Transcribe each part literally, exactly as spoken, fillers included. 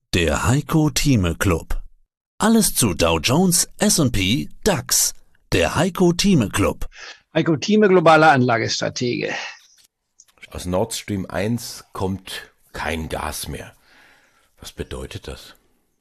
Der Heiko Thieme Club. Alles zu Dow Jones, S und P, DAX. Der Heiko Thieme Club. Heiko Thieme, globaler Anlagestratege. Aus Nord Stream eins kommt kein Gas mehr. Was bedeutet das?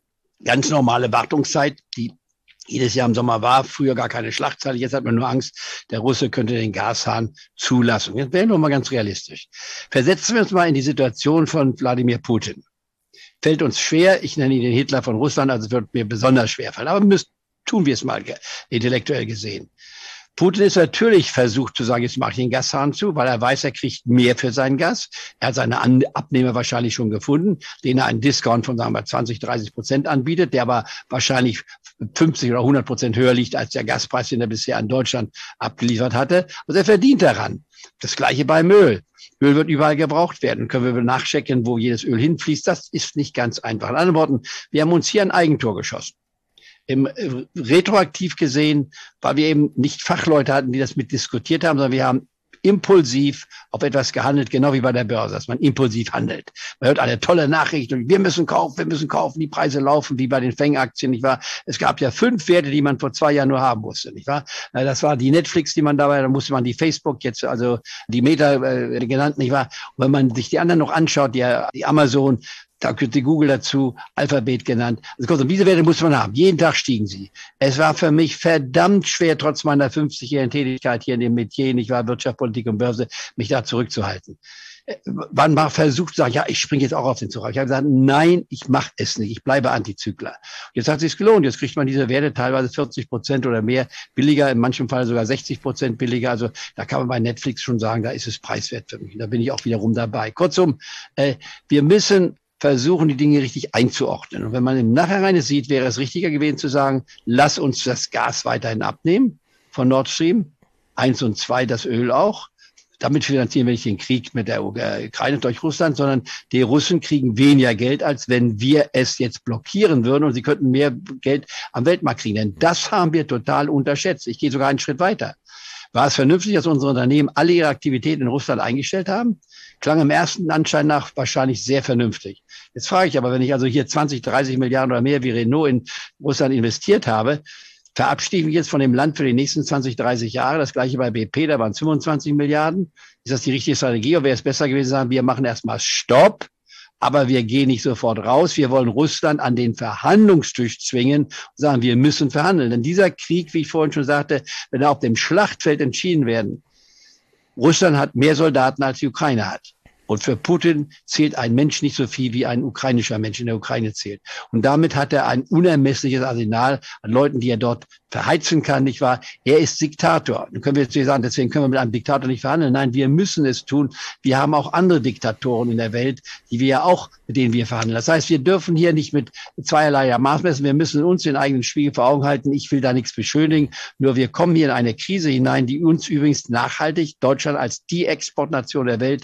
Ganz normale Wartungszeit, die jedes Jahr im Sommer war. Früher gar keine Schlagzeile. Jetzt hat man nur Angst, der Russe könnte den Gashahn zulassen. Jetzt werden wir mal ganz realistisch. Versetzen wir uns mal in die Situation von Wladimir Putin. Fällt uns schwer, ich nenne ihn den Hitler von Russland, also wird mir besonders schwer fallen. Aber müssen, tun wir es mal intellektuell gesehen. Putin ist natürlich versucht zu sagen, jetzt mache ich den Gashahn zu, weil er weiß, er kriegt mehr für sein Gas. Er hat seine Abnehmer wahrscheinlich schon gefunden, denen er einen Discount von, sagen wir, zwanzig, dreißig Prozent anbietet, der aber wahrscheinlich fünfzig oder hundert Prozent höher liegt als der Gaspreis, den er bisher an Deutschland abgeliefert hatte. Also er verdient daran. Das Gleiche beim Öl. Öl wird überall gebraucht werden. Können wir nachchecken, wo jedes Öl hinfließt? Das ist nicht ganz einfach. In anderen Worten, wir haben uns hier ein Eigentor geschossen. Im, äh, retroaktiv gesehen, weil wir eben nicht Fachleute hatten, die das mit diskutiert haben, sondern wir haben impulsiv auf etwas gehandelt, genau wie bei der Börse, dass man impulsiv handelt. Man hört eine tolle Nachricht und wir müssen kaufen, wir müssen kaufen, die Preise laufen, wie bei den Fang-Aktien, nicht wahr? Es gab ja fünf Werte, die man vor zwei Jahren nur haben musste, nicht wahr? Das war die Netflix, die man dabei, da musste man die Facebook, jetzt also die Meta äh, genannt, nicht wahr? Und wenn man sich die anderen noch anschaut, die, die Amazon, da gehört die Google dazu, Alphabet genannt. Also kurz, diese Werte muss man haben. Jeden Tag stiegen sie. Es war für mich verdammt schwer, trotz meiner fünfzigjährigen Tätigkeit hier in dem Metier, nicht wahr, Wirtschaft, Politik und Börse, mich da zurückzuhalten. Man war versucht zu sagen, ja, ich springe jetzt auch auf den Zug. Ich habe gesagt, nein, ich mache es nicht. Ich bleibe Antizykler. Jetzt hat es sich gelohnt. Jetzt kriegt man diese Werte teilweise vierzig Prozent oder mehr billiger, in manchem Fall sogar sechzig Prozent billiger. Also da kann man bei Netflix schon sagen, da ist es preiswert für mich. Da bin ich auch wiederum dabei. Kurzum, äh, wir müssen versuchen, die Dinge richtig einzuordnen. Und wenn man im Nachhinein es sieht, wäre es richtiger gewesen zu sagen, lass uns das Gas weiterhin abnehmen von Nord Stream eins und zwei, das Öl auch. Damit finanzieren wir nicht den Krieg mit der Ukraine durch Russland, sondern die Russen kriegen weniger Geld, als wenn wir es jetzt blockieren würden und sie könnten mehr Geld am Weltmarkt kriegen. Denn das haben wir total unterschätzt. Ich gehe sogar einen Schritt weiter. War es vernünftig, dass unsere Unternehmen alle ihre Aktivitäten in Russland eingestellt haben? Klang im ersten Anschein nach wahrscheinlich sehr vernünftig. Jetzt frage ich aber, wenn ich also hier zwanzig, dreißig Milliarden oder mehr wie Renault in Russland investiert habe, verabschiede ich mich jetzt von dem Land für die nächsten zwanzig, dreißig Jahre. Das gleiche bei B P, da waren es fünfundzwanzig Milliarden. Ist das die richtige Strategie? Oder wäre es besser gewesen, sagen, wir machen erstmal Stopp, aber wir gehen nicht sofort raus. Wir wollen Russland an den Verhandlungstisch zwingen und sagen, wir müssen verhandeln. Denn dieser Krieg, wie ich vorhin schon sagte, wenn er auf dem Schlachtfeld entschieden werden, Russland hat mehr Soldaten, als die Ukraine hat. Und für Putin zählt ein Mensch nicht so viel, wie ein ukrainischer Mensch in der Ukraine zählt. Und damit hat er ein unermessliches Arsenal an Leuten, die er dort verheizen kann, nicht wahr? Er ist Diktator. Dann können wir jetzt sagen, deswegen können wir mit einem Diktator nicht verhandeln. Nein, wir müssen es tun. Wir haben auch andere Diktatoren in der Welt, die wir ja auch, mit denen wir verhandeln. Das heißt, wir dürfen hier nicht mit zweierlei Maß messen. Wir müssen uns den eigenen Spiegel vor Augen halten. Ich will da nichts beschönigen. Nur wir kommen hier in eine Krise hinein, die uns übrigens nachhaltig, Deutschland als die Exportnation der Welt,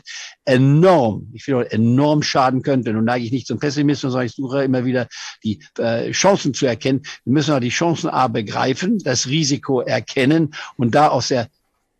enorm, ich will enorm schaden könnte. Nun neige ich nicht zum Pessimismus, sondern ich suche immer wieder die äh, Chancen zu erkennen. Wir müssen auch die Chancen A begreifen, das Risiko erkennen und da aus der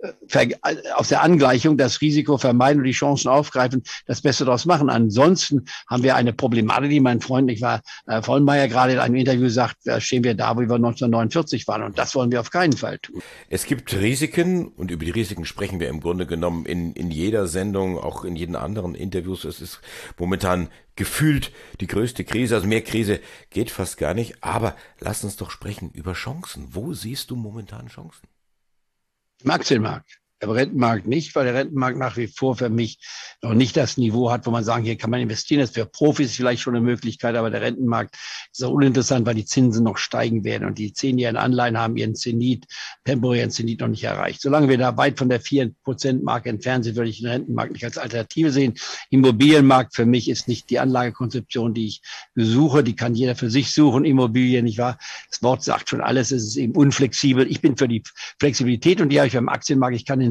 aus der Angleichung das Risiko vermeiden und die Chancen aufgreifen, das Beste daraus machen. Ansonsten haben wir eine Problematik, die mein Freund, ich war äh, Vollmeier gerade in einem Interview sagt, da stehen wir da, wo wir neunzehnhundertneunundvierzig waren und das wollen wir auf keinen Fall tun. Es gibt Risiken und über die Risiken sprechen wir im Grunde genommen in, in jeder Sendung, auch in jeden anderen Interviews. Es ist momentan gefühlt die größte Krise, also mehr Krise geht fast gar nicht, aber lass uns doch sprechen über Chancen. Wo siehst du momentan Chancen? Im Aktienmarkt. Im Rentenmarkt nicht, weil der Rentenmarkt nach wie vor für mich noch nicht das Niveau hat, wo man sagen, hier kann man investieren. Das ist für Profis vielleicht schon eine Möglichkeit, aber der Rentenmarkt ist auch uninteressant, weil die Zinsen noch steigen werden und die zehnjährigen Anleihen haben ihren Zenit, temporären Zenit noch nicht erreicht. Solange wir da weit von der vier Prozent Marke entfernt sind, würde ich den Rentenmarkt nicht als Alternative sehen. Immobilienmarkt für mich ist nicht die Anlagekonzeption, die ich suche. Die kann jeder für sich suchen. Immobilien, nicht wahr? Das Wort sagt schon alles. Es ist eben unflexibel. Ich bin für die Flexibilität und die habe ich beim Aktienmarkt. Ich kann in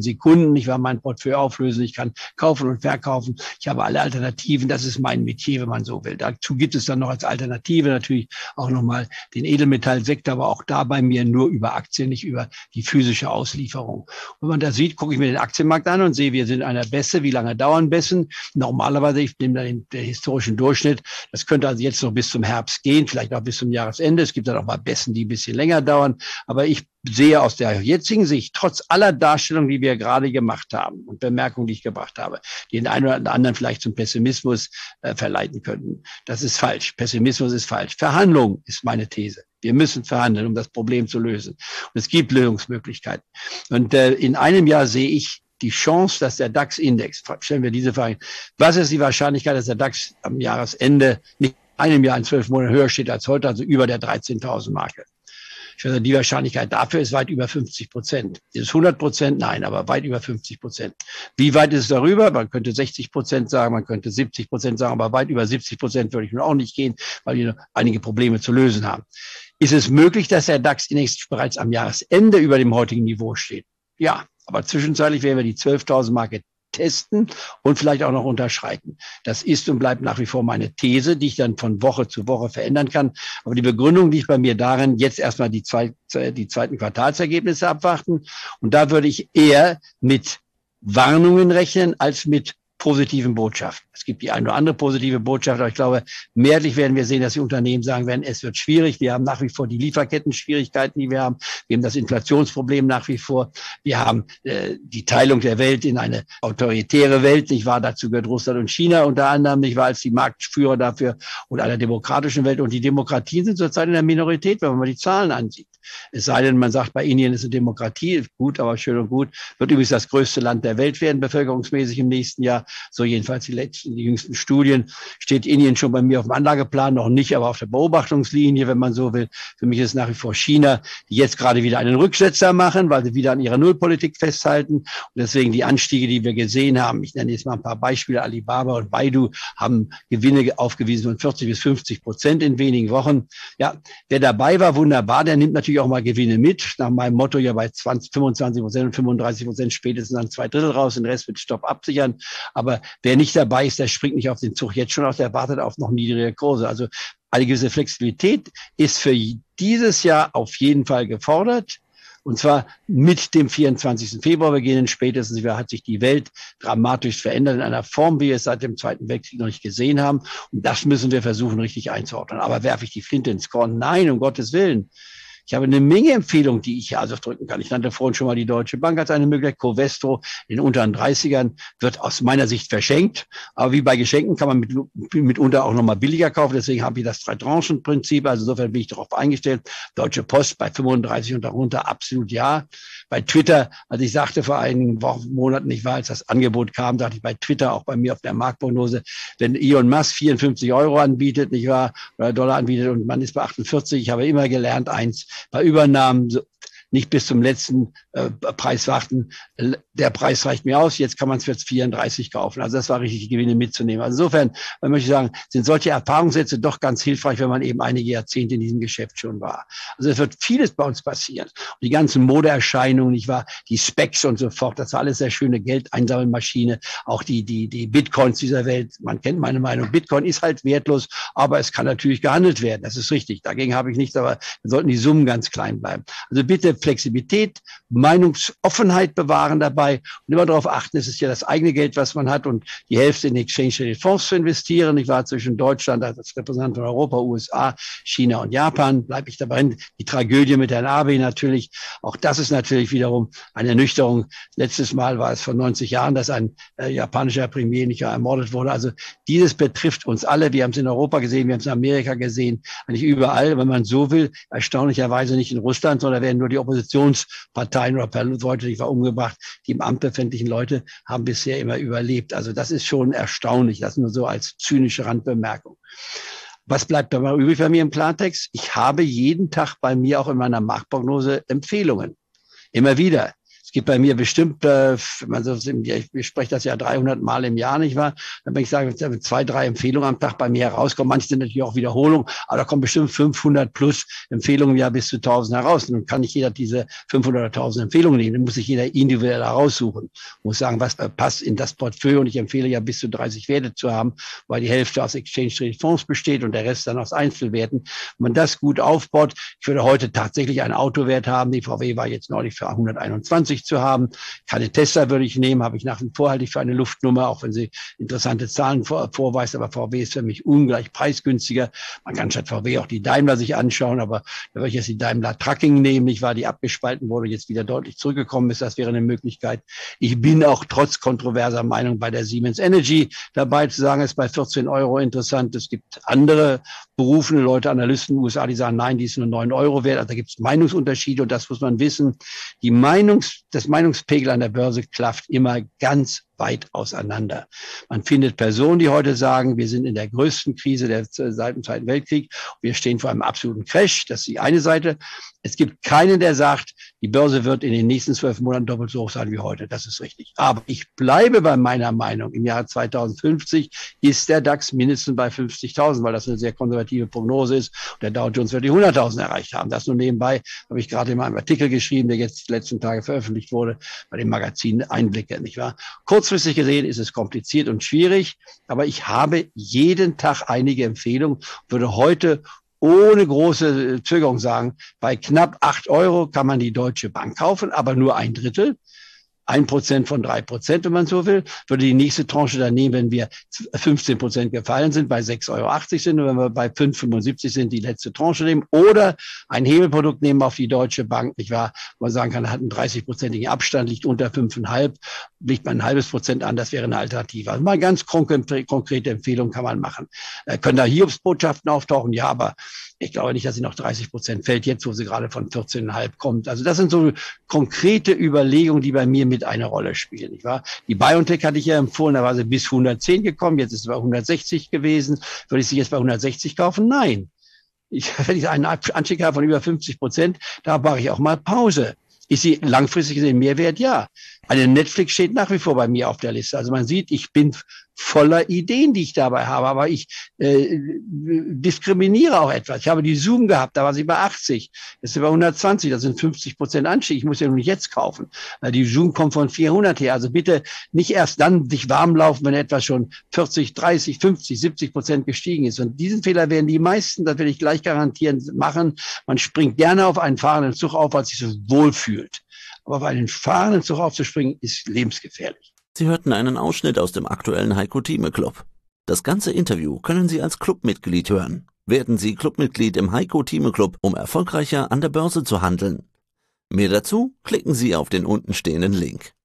in Sekunden. Ich war mein Portfolio auflösen. Ich kann kaufen und verkaufen. Ich habe alle Alternativen. Das ist mein Metier, wenn man so will. Dazu gibt es dann noch als Alternative natürlich auch nochmal den Edelmetallsektor, aber auch da bei mir nur über Aktien, nicht über die physische Auslieferung. Wenn man da sieht, gucke ich mir den Aktienmarkt an und sehe, wir sind einer Bässe. Wie lange dauern Bässen? Normalerweise, ich nehme da den, den historischen Durchschnitt. Das könnte also jetzt noch bis zum Herbst gehen, vielleicht auch bis zum Jahresende. Es gibt dann auch mal Bässen, die ein bisschen länger dauern. Aber ich sehe aus der jetzigen Sicht, trotz aller Darstellungen, die wir gerade gemacht haben und Bemerkungen, die ich gebracht habe, die den einen oder anderen vielleicht zum Pessimismus äh, verleiten könnten. Das ist falsch. Pessimismus ist falsch. Verhandlung ist meine These. Wir müssen verhandeln, um das Problem zu lösen. Und es gibt Lösungsmöglichkeiten. Und äh, in einem Jahr sehe ich die Chance, dass der DAX-Index, stellen wir diese Frage, was ist die Wahrscheinlichkeit, dass der DAX am Jahresende nicht einem Jahr in zwölf Monaten höher steht als heute, also über der dreizehntausend Marke? Ich würde sagen, die Wahrscheinlichkeit dafür ist weit über fünfzig Prozent. Ist es hundert Prozent? Nein, aber weit über fünfzig Prozent. Wie weit ist es darüber? Man könnte sechzig Prozent sagen, man könnte siebzig Prozent sagen, aber weit über siebzig Prozent würde ich nun auch nicht gehen, weil wir einige Probleme zu lösen haben. Ist es möglich, dass der DAX-Index bereits am Jahresende über dem heutigen Niveau steht? Ja, aber zwischenzeitlich werden wir die zwölftausend Marke testen und vielleicht auch noch unterschreiten. Das ist und bleibt nach wie vor meine These, die ich dann von Woche zu Woche verändern kann. Aber die Begründung liegt bei mir darin, jetzt erstmal die, zwei, die zweiten Quartalsergebnisse abwarten. Und da würde ich eher mit Warnungen rechnen als mit positiven Botschaften. Es gibt die eine oder andere positive Botschaft, aber ich glaube, mehrheitlich werden wir sehen, dass die Unternehmen sagen werden, es wird schwierig. Wir haben nach wie vor die Lieferketten-Schwierigkeiten, die wir haben. Wir haben das Inflationsproblem nach wie vor. Wir haben äh, die Teilung der Welt in eine autoritäre Welt. Ich war dazu gehört Russland und China unter anderem. Ich war als die Marktführer dafür und einer demokratischen Welt. Und die Demokratien sind zurzeit in der Minorität, wenn man mal die Zahlen ansieht. Es sei denn, man sagt, bei Indien ist eine Demokratie, gut, aber schön und gut, wird übrigens das größte Land der Welt werden, bevölkerungsmäßig im nächsten Jahr. So jedenfalls die letzten, die jüngsten Studien. Steht Indien schon bei mir auf dem Anlageplan, noch nicht, aber auf der Beobachtungslinie, wenn man so will. Für mich ist nach wie vor China, die jetzt gerade wieder einen Rücksetzer machen, weil sie wieder an ihrer Nullpolitik festhalten. Und deswegen die Anstiege, die wir gesehen haben, ich nenne jetzt mal ein paar Beispiele, Alibaba und Baidu haben Gewinne aufgewiesen von vierzig bis fünfzig Prozent in wenigen Wochen. Ja, wer dabei war, wunderbar, der nimmt natürlich auch mal Gewinne mit. Nach meinem Motto ja bei zwanzig, fünfundzwanzig Prozent und fünfunddreißig Prozent spätestens dann zwei Drittel raus, den Rest mit Stopp absichern. Aber wer nicht dabei ist, der springt nicht auf den Zug jetzt schon aus, der wartet auf noch niedrige Kurse. Also eine gewisse Flexibilität ist für dieses Jahr auf jeden Fall gefordert. Und zwar mit dem vierundzwanzigsten Februar beginnen. Spätestens hat sich die Welt dramatisch verändert in einer Form, wie wir es seit dem Zweiten Weltkrieg noch nicht gesehen haben. Und das müssen wir versuchen, richtig einzuordnen. Aber werfe ich die Flinte ins Korn? Nein, um Gottes Willen. Ich habe eine Menge Empfehlungen, die ich hier also drücken kann. Ich nannte vorhin schon mal die Deutsche Bank als eine Möglichkeit. Covestro in den unteren dreißigern wird aus meiner Sicht verschenkt. Aber wie bei Geschenken kann man mit, mitunter auch nochmal billiger kaufen. Deswegen habe ich das Drei-Tranchen-Prinzip. Also insofern bin ich darauf eingestellt. Deutsche Post bei fünfunddreißig und darunter absolut ja. Bei Twitter, als ich sagte vor einigen Wochen, Monaten, nicht wahr, als das Angebot kam, dachte ich bei Twitter, auch bei mir auf der Marktprognose, wenn Elon Musk vierundfünfzig Euro anbietet, nicht wahr, oder Dollar anbietet und man ist bei achtundvierzig, ich habe immer gelernt, eins, bei Übernahmen so, nicht bis zum letzten äh, Preis warten. Der Preis reicht mir aus, jetzt kann man es für vierunddreißig kaufen. Also das war richtig, die Gewinne mitzunehmen. Also insofern, man möchte sagen, sind solche Erfahrungssätze doch ganz hilfreich, wenn man eben einige Jahrzehnte in diesem Geschäft schon war. Also es wird vieles bei uns passieren. Und die ganzen Modeerscheinungen, nicht wahr, die Specs und so fort, das war alles sehr schöne Geldeinsammelmaschine. Auch die, die, die Bitcoins dieser Welt, man kennt meine Meinung, Bitcoin ist halt wertlos, aber es kann natürlich gehandelt werden. Das ist richtig. Dagegen habe ich nichts, aber wir sollten die Summen ganz klein bleiben. Also bitte Flexibilität, Meinungsoffenheit bewahren dabei und immer darauf achten, es ist ja das eigene Geld, was man hat und die Hälfte in Exchange-Traded-Fonds zu investieren. Ich war zwischen Deutschland als Repräsentant von Europa, U S A, China und Japan, bleibe ich dabei. Die Tragödie mit Herrn Abe natürlich, auch das ist natürlich wiederum eine Ernüchterung. Letztes Mal war es vor neunzig Jahren, dass ein äh, japanischer Premier nicht ermordet wurde. Also dieses betrifft uns alle. Wir haben es in Europa gesehen, wir haben es in Amerika gesehen, eigentlich überall, wenn man so will, erstaunlicherweise nicht in Russland, sondern werden nur die Oppositionsparteien oder Leute, die war umgebracht, die im Amt befindlichen Leute haben bisher immer überlebt. Also das ist schon erstaunlich. Das nur so als zynische Randbemerkung. Was bleibt dabei übrig bei mir im Klartext? Ich habe jeden Tag bei mir auch in meiner Marktprognose Empfehlungen. Immer wieder. Es Es gibt bei mir bestimmt, äh, man so, ich spreche das ja dreihundert Mal im Jahr, nicht wahr? Wenn ich sage, zwei, drei Empfehlungen am Tag bei mir herauskommen, manche sind natürlich auch Wiederholungen, aber da kommen bestimmt fünfhundert plus Empfehlungen im Jahr bis zu tausend heraus. Und dann kann nicht jeder diese fünfhundert oder tausend Empfehlungen nehmen, dann muss sich jeder individuell heraussuchen. Muss sagen, was passt in das Portfolio, und ich empfehle ja bis zu dreißig Werte zu haben, weil die Hälfte aus Exchange-Traded Fonds besteht und der Rest dann aus Einzelwerten. Wenn man das gut aufbaut, ich würde heute tatsächlich einen Autowert haben, die V W war jetzt neulich für hunderteinundzwanzig zu haben. Keine Tesla würde ich nehmen, habe ich nach wie vor halte ich für eine Luftnummer, auch wenn sie interessante Zahlen vor, vorweist, aber V W ist für mich ungleich preisgünstiger. Man kann statt V W auch die Daimler sich anschauen, aber da würde ich jetzt die Daimler Trucking nehmen, nicht wahr, die abgespalten wurde, jetzt wieder deutlich zurückgekommen ist, das wäre eine Möglichkeit. Ich bin auch trotz kontroverser Meinung bei der Siemens Energy dabei zu sagen, es ist bei vierzehn Euro interessant. Es gibt andere berufene Leute, Analysten in den U S A, die sagen, nein, die ist nur neun Euro wert. Also da gibt es Meinungsunterschiede, und das muss man wissen. Die Meinungs, das Meinungspegel an der Börse klafft immer ganz weit auseinander. Man findet Personen, die heute sagen, wir sind in der größten Krise der, seit dem Zweiten Weltkrieg. Wir stehen vor einem absoluten Crash. Das ist die eine Seite. Es gibt keinen, der sagt, die Börse wird in den nächsten zwölf Monaten doppelt so hoch sein wie heute. Das ist richtig. Aber ich bleibe bei meiner Meinung. Im Jahr zweitausendfünfzig ist der DAX mindestens bei fünfzigtausend, weil das eine sehr konservative Prognose ist. Und der Dow Jones wird die hunderttausend erreicht haben. Das nur nebenbei habe ich gerade in meinem Artikel geschrieben, der jetzt die letzten Tage veröffentlicht wurde, bei dem Magazin Einblicke, nicht wahr? Kurzfristig gesehen ist es kompliziert und schwierig, aber ich habe jeden Tag einige Empfehlungen, würde heute ohne große Zögerung sagen, bei knapp acht Euro kann man die Deutsche Bank kaufen, aber nur ein Drittel. Ein Prozent von drei Prozent, wenn man so will, würde die nächste Tranche dann nehmen, wenn wir fünfzehn Prozent gefallen sind, bei sechs Euro achtzig sind, und wenn wir bei fünf Euro fünfundsiebzig sind, die letzte Tranche nehmen, oder ein Hebelprodukt nehmen auf die Deutsche Bank, nicht wahr? Wo man sagen kann, hat einen dreißig-prozentigen Abstand, liegt unter fünf Komma fünf, liegt man ein halbes Prozent an, das wäre eine Alternative. Also mal ganz konkrete Empfehlungen kann man machen. Äh, können da Hiobsbotschaften auftauchen? Ja, aber ich glaube nicht, dass sie noch dreißig Prozent fällt, jetzt wo sie gerade von vierzehn Komma fünf kommt. Also das sind so konkrete Überlegungen, die bei mir mit eine Rolle spielen, nicht wahr? Die BioNTech hatte ich ja empfohlen, da war sie bis hundertzehn gekommen, jetzt ist sie bei hundertsechzig gewesen. Würde ich sie jetzt bei hundertsechzig kaufen? Nein. Ich, wenn ich einen Anstieg habe von über fünfzig Prozent, da mache ich auch mal Pause. Ist sie langfristig gesehen Mehrwert? Ja. Eine Netflix steht nach wie vor bei mir auf der Liste. Also man sieht, ich bin voller Ideen, die ich dabei habe, aber ich äh, diskriminiere auch etwas. Ich habe die Zoom gehabt, da war sie bei achtzig, jetzt ist sie bei hundertzwanzig, das sind fünfzig Prozent Anstieg. Ich muss ja nur nicht jetzt kaufen. Die Zoom kommt von vierhundert her. Also bitte nicht erst dann sich warm laufen, wenn etwas schon vierzig, dreißig, fünfzig, siebzig Prozent gestiegen ist. Und diesen Fehler werden die meisten, das will ich gleich garantieren, machen. Man springt gerne auf einen fahrenden Zug auf, weil es sich so wohl fühlt. Aber auf einen fahrenden Zug aufzuspringen, ist lebensgefährlich. Sie hörten einen Ausschnitt aus dem aktuellen Heiko Thieme Club. Das ganze Interview können Sie als Clubmitglied hören. Werden Sie Clubmitglied im Heiko Thieme Club, um erfolgreicher an der Börse zu handeln. Mehr dazu klicken Sie auf den untenstehenden Link.